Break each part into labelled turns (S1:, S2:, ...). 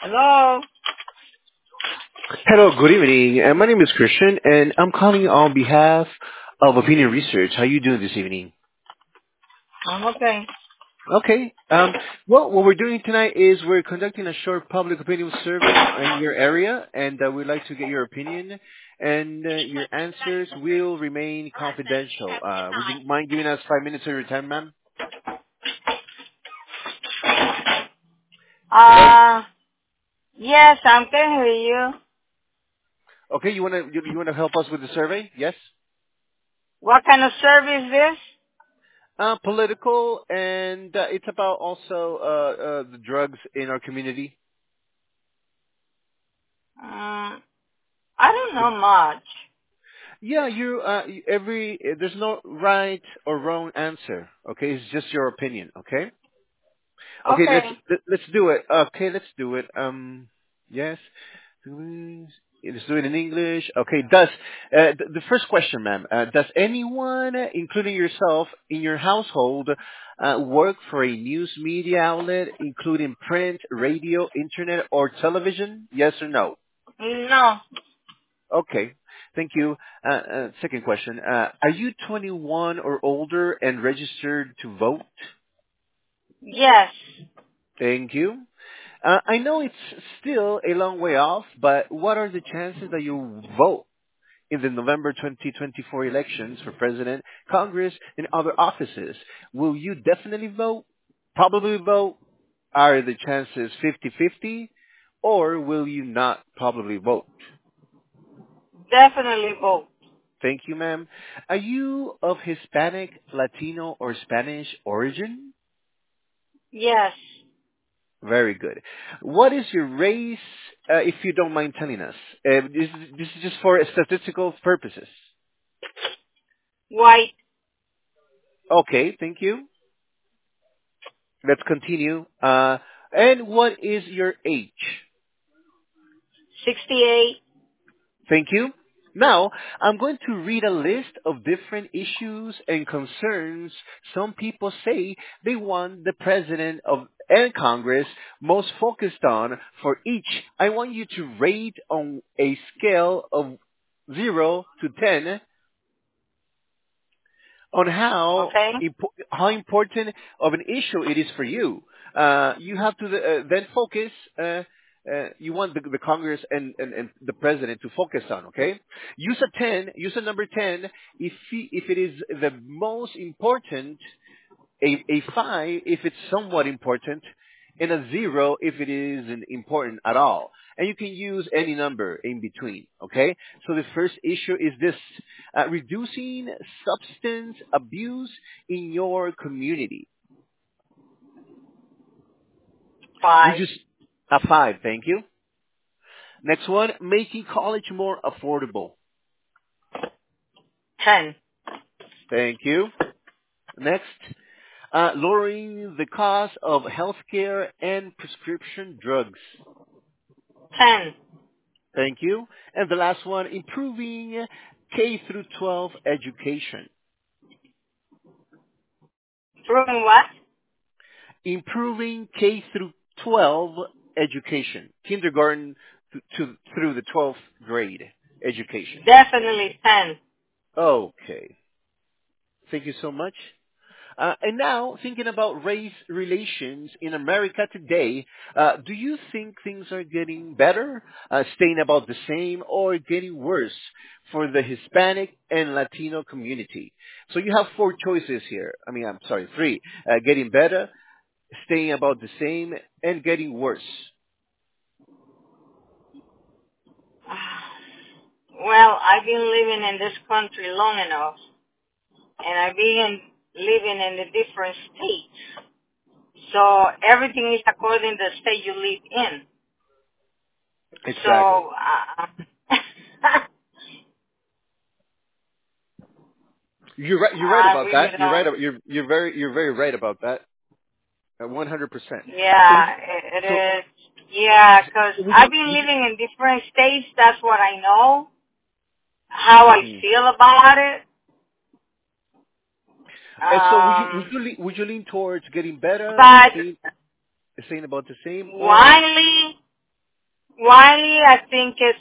S1: Hello.
S2: Hello, good evening. My name is Christian, and I'm calling on behalf of Opinion Research. How are you doing this evening?
S1: I'm okay.
S2: Okay. Well, what we're doing tonight is we're conducting a short public opinion survey in your area, and we'd like to get your opinion, and your answers will remain confidential. Would you mind giving us 5 minutes of your time, ma'am? Hello.
S1: Uh, yes, I can hear you.
S2: Okay, you wanna help us with the survey? Yes.
S1: What kind of service is this?
S2: Political, and it's about also the drugs in our community.
S1: I don't know much.
S2: Yeah, there's no right or wrong answer. Okay, it's just your opinion. Okay. Okay,
S1: Okay.
S2: let's do it. Okay, let's do it. Yes. Let's do it in English. Okay. The first question, ma'am? Does anyone, including yourself, in your household, work for a news media outlet, including print, radio, internet, or television? Yes or no?
S1: No.
S2: Okay. Thank you. Second question. Are you 21 or older and registered to vote?
S1: Yes.
S2: Thank you. I know it's still a long way off, but what are the chances that you vote in the November 2024 elections for president, Congress, and other offices? Will you definitely vote? Probably vote? Are the chances 50-50? Or will you not probably vote?
S1: Definitely both.
S2: Thank you, ma'am. Are you of Hispanic, Latino, or Spanish origin?
S1: Yes.
S2: Very good. What is your race, if you don't mind telling us? This is just for statistical purposes.
S1: White.
S2: Okay, thank you. Let's continue. And what is your age?
S1: 68.
S2: Thank you. Now, I'm going to read a list of different issues and concerns some people say they want the president of and Congress most focused on for each. I want you to rate on a scale of 0 to 10 on
S1: Okay.
S2: how important of an issue it is for you. You have to then focus. You want the Congress and the president to focus on. Okay, use a 10. Use a number 10 if it is the most important, a 5 if it's somewhat important, and a 0 if it isn't important at all. And you can use any number in between, okay? So the first issue is this, reducing substance abuse in your community. Would
S1: 5.
S2: you, a 5, thank you. Next one, making college more affordable.
S1: 10.
S2: Thank you. Next, lowering the cost of healthcare and prescription drugs.
S1: 10.
S2: Thank you. And the last one, improving K through 12 education.
S1: Proving what?
S2: Improving K through 12 education. Kindergarten through the 12th grade education.
S1: Definitely 10.
S2: Okay. Thank you so much. And now, thinking about race relations in America today, do you think things are getting better, staying about the same, or getting worse for the Hispanic and Latino community? So you have four choices here. I mean, I'm sorry, three. Getting better, staying about the same, and getting worse.
S1: Well, I've been living in this country long enough, and I've been living in the different states. So everything is according to the state you live in.
S2: Exactly.
S1: So,
S2: You're right. You're right
S1: I
S2: about
S1: really
S2: that. You're right.
S1: don't.
S2: You're very right about that. 100%. So,
S1: Yeah, it
S2: so,
S1: is. Yeah, because
S2: would
S1: I've
S2: you?
S1: been
S2: Would you?
S1: living in different states. That's what I know. How I
S2: Mhm.
S1: feel about it.
S2: And so
S1: Um,
S2: would you lean towards getting better,
S1: but
S2: staying about the same, or
S1: widely. Wiley, I think it's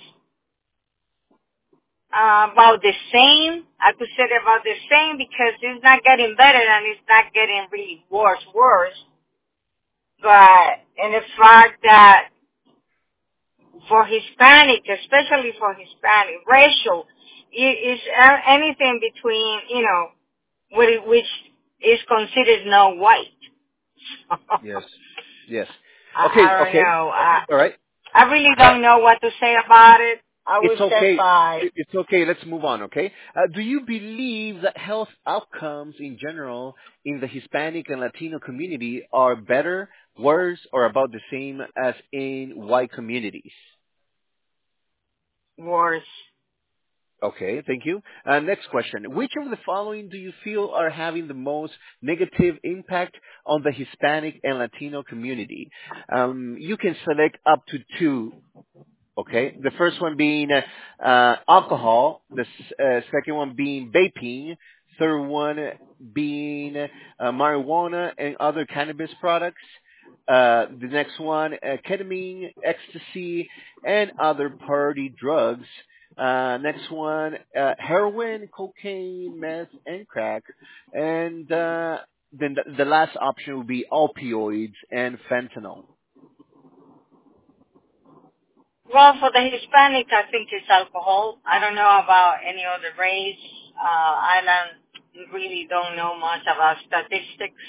S1: about the same. I could say about the same because it's not getting better and it's not getting really worse. But in the fact that for Hispanic, especially for Hispanic, racial, is anything between, which is considered no white.
S2: Yes. Yes. Okay.
S1: I don't
S2: Okay.
S1: know.
S2: All right.
S1: I really don't know what to say about it. I would
S2: It's
S1: say
S2: okay.
S1: 5.
S2: It's okay. Let's move on, okay? Do you believe that health outcomes in general in the Hispanic and Latino community are better, worse, or about the same as in white communities?
S1: Worse.
S2: Okay, thank you. Next question. Which of the following do you feel are having the most negative impact on the Hispanic and Latino community? You can select up to 2. Okay, the first one being alcohol, the second one being vaping, third one being marijuana and other cannabis products. The next one, ketamine, ecstasy, and other party drugs. Next one, heroin, cocaine, meth, and crack. And then the last option would be opioids and fentanyl.
S1: Well, for the Hispanic, I think it's alcohol. I don't know about any other race. I really don't know much about statistics.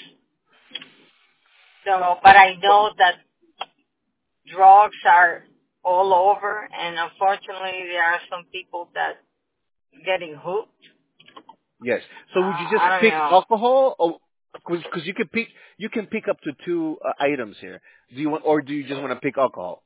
S1: So, but I know that drugs are all over, and unfortunately, there are some people that getting hooked.
S2: Yes. So would you just
S1: I don't
S2: pick
S1: know.
S2: alcohol, or because you can pick up to 2 items here. Do you just want to pick alcohol?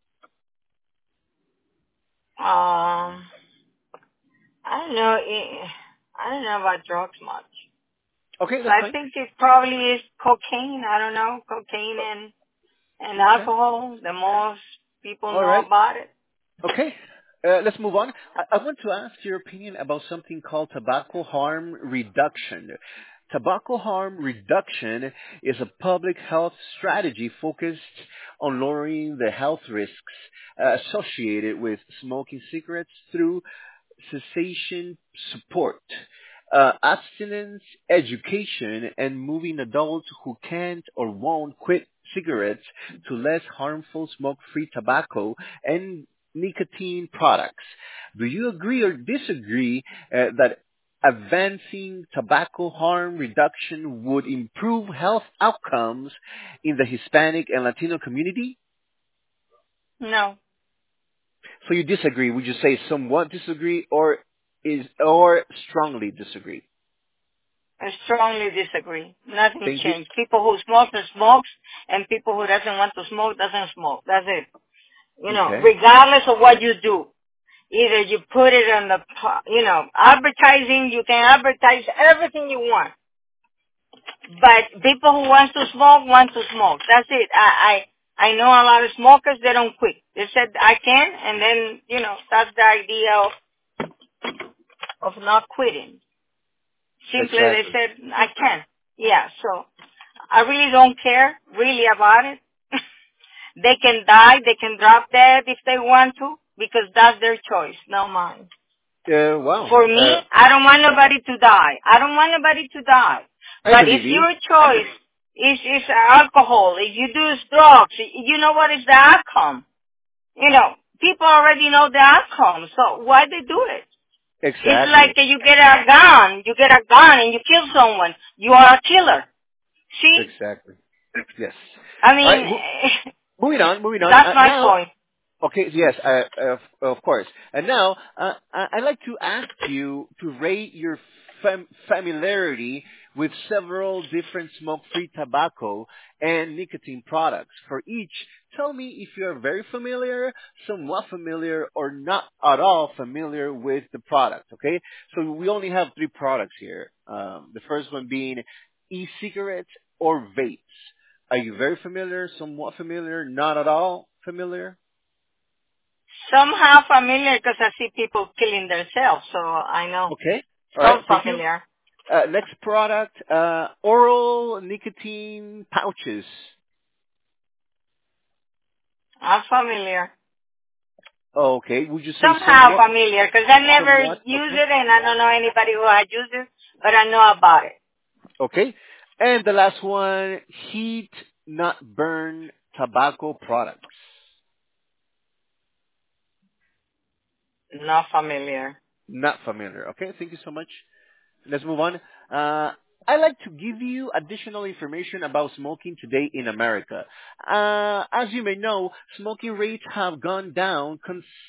S1: I don't know. I don't know about drugs much.
S2: Okay,
S1: So
S2: that's
S1: I
S2: fine.
S1: think it probably is cocaine. I don't know, cocaine and
S2: Okay.
S1: alcohol. The most people
S2: All
S1: know
S2: right.
S1: about it.
S2: Okay. Let's move on. I want to ask your opinion about something called tobacco harm reduction. Tobacco harm reduction is a public health strategy focused on lowering the health risks associated with smoking cigarettes through cessation support, abstinence education, and moving adults who can't or won't quit cigarettes to less harmful smoke-free tobacco and nicotine products. Do you agree or disagree that advancing tobacco harm reduction would improve health outcomes in the Hispanic and Latino community?
S1: No,
S2: So you disagree? Would you say somewhat disagree, or strongly disagree?
S1: I strongly disagree. Nothing
S2: Thank you.
S1: changed. People who smoke smokes, and people who doesn't want to smoke doesn't smoke. That's it.
S2: Okay.
S1: Regardless of what you do. Either you put it on the, advertising, you can advertise everything you want. But people who want to smoke. That's it. I know a lot of smokers, they don't quit. They said, I can, and then, that's the idea of not quitting. Simply they
S2: Exactly.
S1: said, I can. Yeah, so I really don't care really about it. They can die, they can drop dead if they want to, because that's their choice, not mine.
S2: Wow.
S1: For me, I don't want nobody to die. I don't want nobody to die.
S2: I
S1: But
S2: believe
S1: if
S2: you.
S1: your choice is alcohol, if you do drugs, you know what is the outcome. People already know the outcome, so why they do it? It's like
S2: Exactly.
S1: you get a gun and you kill someone. You are a killer. See?
S2: Exactly. Yes.
S1: I
S2: All right.
S1: mean,
S2: Moving on. Moving on.
S1: that's my
S2: Now,
S1: point.
S2: okay, yes, of course. And now, I'd like to ask you to rate your familiarity with several different smoke-free tobacco and nicotine products. For each, tell me if you are very familiar, somewhat familiar, or not at all familiar with the product, okay? So we only have 3 products here. The first one being e-cigarettes or vapes. Are you very familiar, somewhat familiar, not at all familiar?
S1: Somehow familiar because I see people killing themselves, so I know.
S2: Okay. All right.
S1: So
S2: Thank you.
S1: familiar.
S2: Next product, oral nicotine pouches.
S1: I'm familiar.
S2: Okay. Would you say
S1: Somehow familiar, because I never
S2: somewhat?
S1: use
S2: Okay.
S1: it, and I don't know anybody who has used it, but I know about it.
S2: Okay. And the last one, heat not burn tobacco products.
S1: Not familiar.
S2: Not familiar. Okay. Thank you so much. Let's move on. I'd like to give you additional information about smoking today in America. As you may know, smoking rates have gone down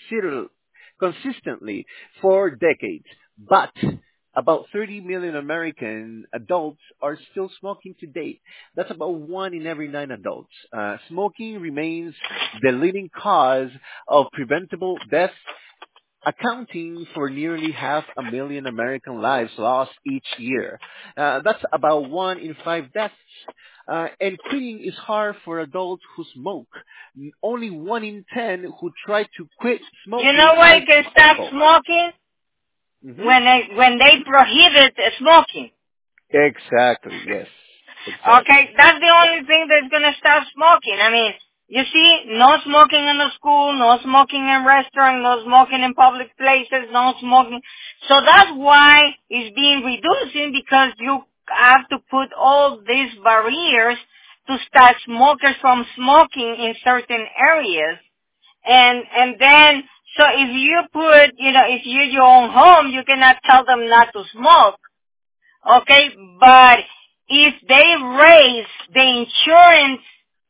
S2: consistently for decades, but about 30 million American adults are still smoking to date. That's about 1 in every 9 adults. Smoking remains the leading cause of preventable death, accounting for nearly 500,000 American lives lost each year. That's about 1 in 5 deaths. And quitting is hard for adults who smoke. Only 1 in 10 who try to quit
S1: You
S2: smoking
S1: know why
S2: are
S1: you can stop
S2: successful.
S1: smoking?
S2: Hmm.
S1: When they prohibit smoking.
S2: Exactly. Yes. Exactly.
S1: Okay, that's the only thing that's gonna stop smoking. I mean, you see, no smoking in the school, no smoking in restaurants, no smoking in public places, no smoking. So that's why it's being reducing, because you have to put all these barriers to stop smokers from smoking in certain areas. And then, so if you put, if you're your own home, you cannot tell them not to smoke. Okay, but if they raise the insurance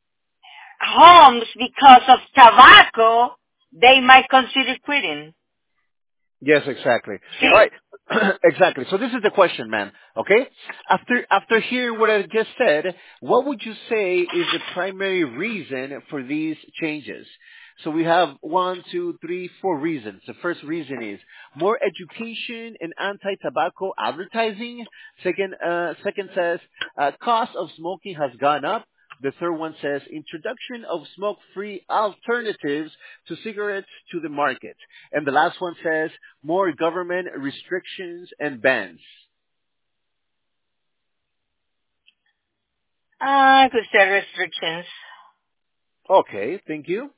S1: homes because of tobacco, they might consider quitting.
S2: Yes, exactly. All
S1: See?
S2: right. Exactly. So this is the question, man. Okay? After hearing what I just said, what would you say is the primary reason for these changes? So we have 1, 2, 3, 4 reasons. The first reason is more education and anti-tobacco advertising. Second says cost of smoking has gone up. The third one says introduction of smoke-free alternatives to cigarettes to the market. And the last one says more government restrictions and bans.
S1: I could say restrictions.
S2: Okay, thank you.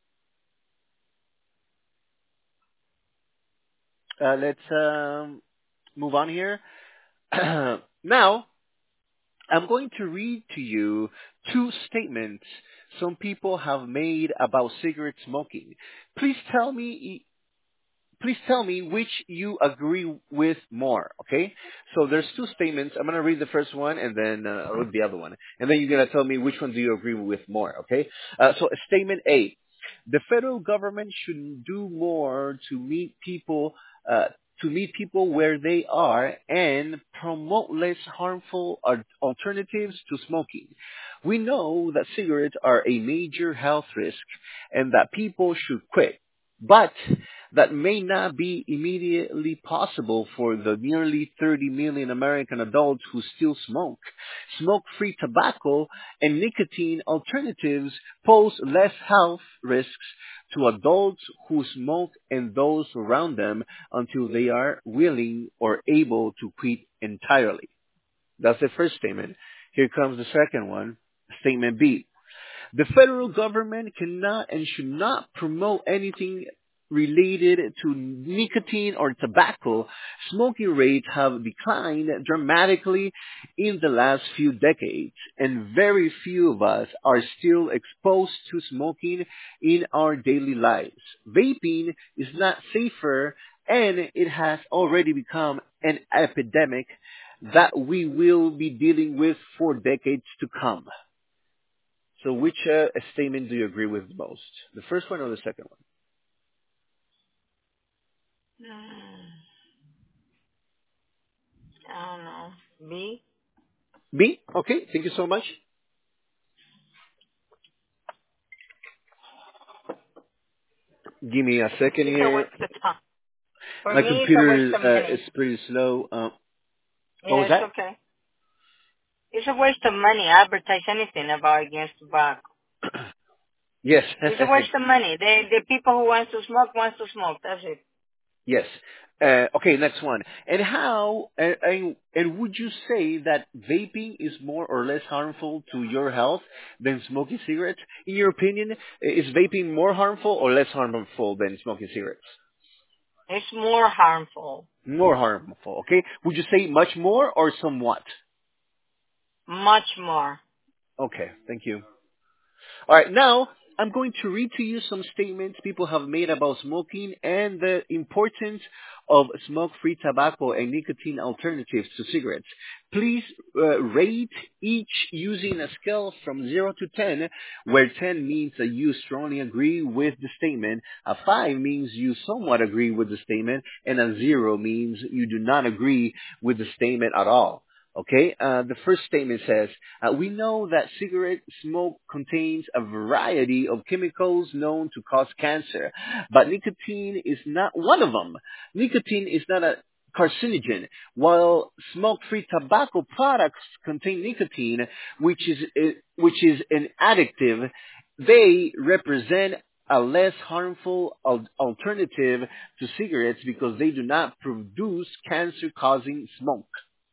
S2: Let's move on here. Now, I'm going to read to you 2 statements some people have made about cigarette smoking. Please tell me please tell me which you agree with more, okay? So there's 2 statements. I'm going to read the first one and then I'll read the other one. And then you're going to tell me which one do you agree with more, okay? So statement A. The federal government should do more uh, to meet people where they are and promote less harmful alternatives to smoking. We know that cigarettes are a major health risk and that people should quit. But that may not be immediately possible for the nearly 30 million American adults who still smoke. Smoke-free tobacco and nicotine alternatives pose less health risks to adults who smoke and those around them until they are willing or able to quit entirely. That's the first statement. Here comes the second one, statement B. The federal government cannot and should not promote anything related to nicotine or tobacco. Smoking rates have declined dramatically in the last few decades, and very few of us are still exposed to smoking in our daily lives. Vaping is not safer, and it has already become an epidemic that we will be dealing with for decades to come. So which statement do you agree with most? The first one or the second one?
S1: I don't know. B?
S2: B? Okay, thank you so much. Give me a second
S1: It's a
S2: here.
S1: waste of time. For
S2: My
S1: me, it's a waste
S2: computer
S1: of
S2: is
S1: money.
S2: pretty slow. What
S1: Yeah,
S2: was
S1: it's
S2: that?
S1: okay. It's a waste of money. Advertise anything about against tobacco.
S2: Yes.
S1: It's a waste of money. The people who want to smoke, That's it.
S2: Yes. Okay, next one. And how and would you say that vaping is more or less harmful to your health than smoking cigarettes? In your opinion, is vaping more harmful or less harmful than smoking cigarettes?
S1: It's more harmful.
S2: More harmful. Okay. Would you say much more or somewhat?
S1: Much more.
S2: Okay. Thank you. All right, now I'm going to read to you some statements people have made about smoking and the importance of smoke-free tobacco and nicotine alternatives to cigarettes. Please rate each using a scale from 0 to 10, where 10 means that you strongly agree with the statement, a 5 means you somewhat agree with the statement, and a 0 means you do not agree with the statement at all. Okay, the first statement says, we know that cigarette smoke contains a variety of chemicals known to cause cancer, but nicotine is not one of them. Nicotine is not a carcinogen, while smoke-free tobacco products contain nicotine, which is an additive. They represent a less harmful alternative to cigarettes because they do not produce cancer-causing smoke.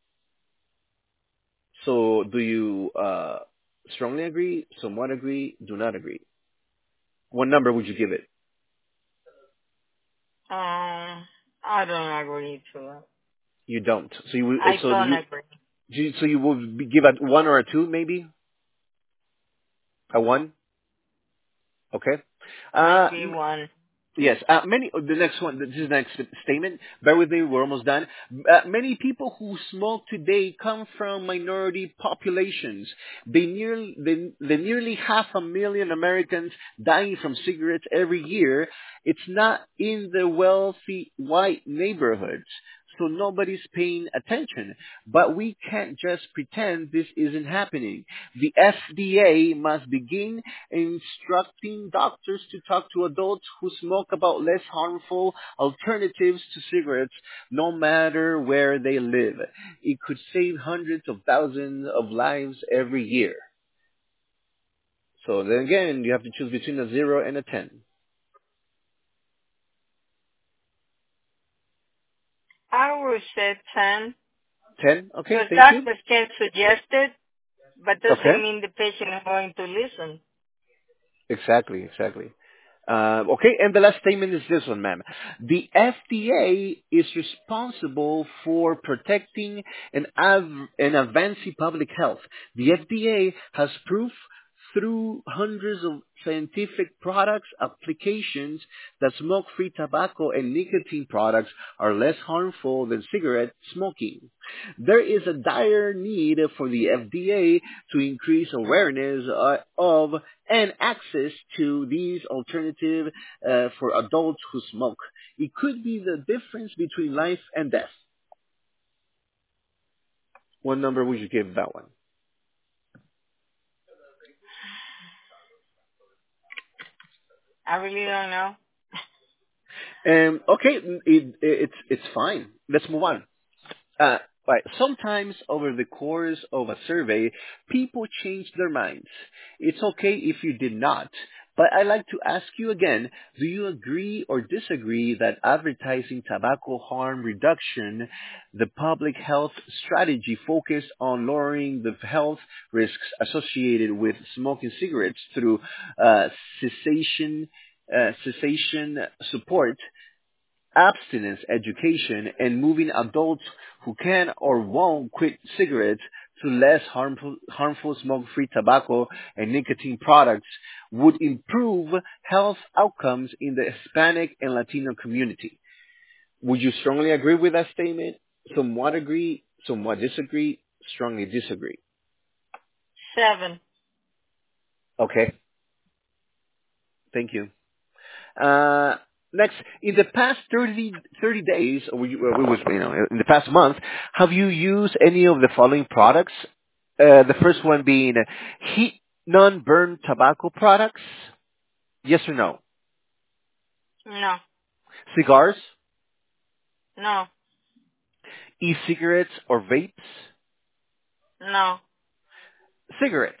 S2: So do you strongly agree, somewhat agree, do not agree? What number would you give it?
S1: I don't agree to it.
S2: You don't. So you would,
S1: I don't agree.
S2: so you would give it 1 or a 2 maybe? A 1? Okay.
S1: Maybe one.
S2: Yes, the next one, this is the next statement. Bear with me, we're almost done. Many people who smoke today come from minority populations. The nearly 500,000 Americans dying from cigarettes every year. It's not in the wealthy white neighborhoods, so nobody's paying attention. But we can't just pretend this isn't happening. The FDA must begin instructing doctors to talk to adults who smoke about less harmful alternatives to cigarettes, no matter where they live. It could save hundreds of thousands of lives every year. So then again, you have to choose between a 0 and a 10.
S1: I would say 10.
S2: 10? Okay,
S1: Because
S2: thank you.
S1: doctors can suggest it, but
S2: Okay.
S1: doesn't mean the patient is going to listen.
S2: Exactly, exactly. Okay, and the last statement is this one, ma'am. The FDA is responsible for protecting and advancing public health. The FDA has proof through hundreds of scientific products applications that smoke-free tobacco and nicotine products are less harmful than cigarette smoking. There is a dire need for the FDA to increase awareness of and access to these alternatives for adults who smoke. It could be the difference between life and death. What number would you give that one?
S1: I really don't know.
S2: Okay, it's fine. Let's move on. Right. Sometimes over the course of a survey, people change their minds. It's okay if you did not. But I'd like to ask you again, do you agree or disagree that advertising tobacco harm reduction, the public health strategy focused on lowering the health risks associated with smoking cigarettes through uh, cessation, cessation support, abstinence education, and moving adults who can or won't quit cigarettes to less harmful smoke-free tobacco and nicotine products would improve health outcomes in the Hispanic and Latino community. Would you strongly agree with that statement? Somewhat agree, somewhat disagree, strongly disagree.
S1: 7.
S2: Okay, thank you. Next, in the past 30 days, or in the past month, have you used any of the following products? The first one being heat non-burn tobacco products. Yes or no?
S1: No.
S2: Cigars,
S1: No.
S2: e-cigarettes or vapes,
S1: No.
S2: cigarettes,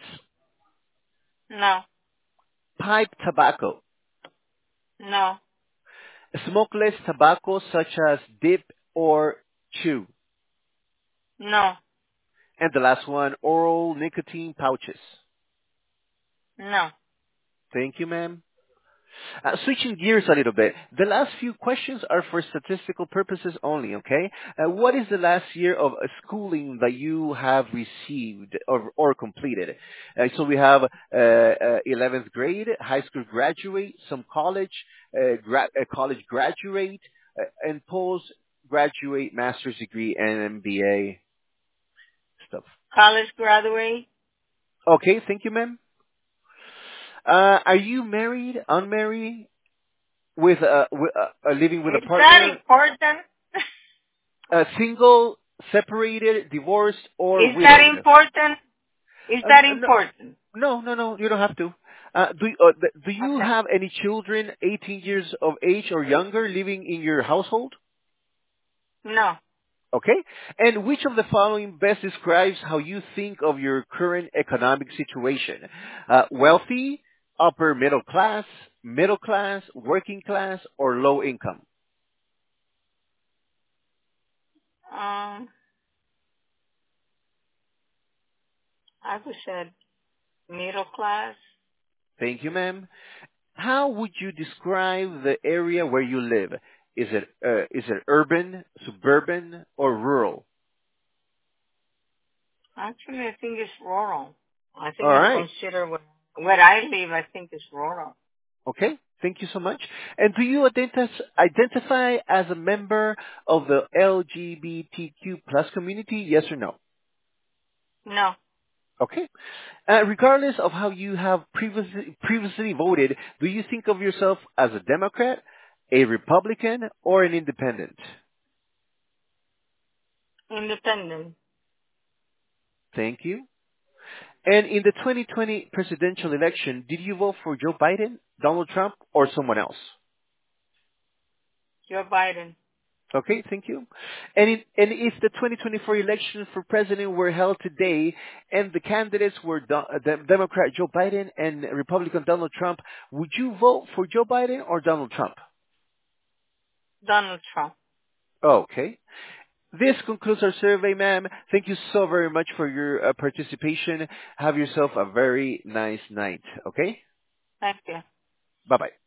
S1: No.
S2: pipe tobacco,
S1: No.
S2: Smokeless tobacco such as dip or chew.
S1: No.
S2: And the last one, oral nicotine pouches.
S1: No.
S2: Thank you, ma'am. Switching gears a little bit, the last few questions are for statistical purposes only, okay? What is the last year of schooling that you have received or completed? So we have 11th grade, high school graduate, some college, college graduate, and postgraduate master's degree and MBA stuff.
S1: College graduate.
S2: Okay, thank you, ma'am. Are you married, unmarried, living with a
S1: Is that
S2: partner,
S1: important?
S2: single, separated, divorced, or
S1: Is that
S2: widowed?
S1: important? Is that important?
S2: No. You don't have to. Do you
S1: Okay.
S2: have any children, 18 years of age or younger, living in your household?
S1: No.
S2: Okay. And which of the following best describes how you think of your current economic situation? Wealthy, upper middle class, working class, or low income?
S1: I would say middle class.
S2: Thank you, ma'am. How would you describe the area where you live? Is it urban, suburban, or rural?
S1: Actually, I think it's rural. I
S2: All
S1: think it's
S2: right.
S1: considered where I live. I think it's rural.
S2: Okay. Thank you so much. And do you identify as a member of the LGBTQ plus community? Yes or no?
S1: No.
S2: Okay. Regardless of how you have previously voted, do you think of yourself as a Democrat, a Republican, or an independent?
S1: Independent.
S2: Thank you. And in the 2020 presidential election, did you vote for Joe Biden, Donald Trump, or someone else?
S1: Joe Biden.
S2: Okay, thank you. And if the 2024 election for president were held today, and the candidates were Democrat Joe Biden and Republican Donald Trump, would you vote for Joe Biden or Donald Trump?
S1: Donald Trump.
S2: Okay. This concludes our survey, ma'am. Thank you so very much for your participation. Have yourself a very nice night. Okay?
S1: Thank you.
S2: Bye-bye.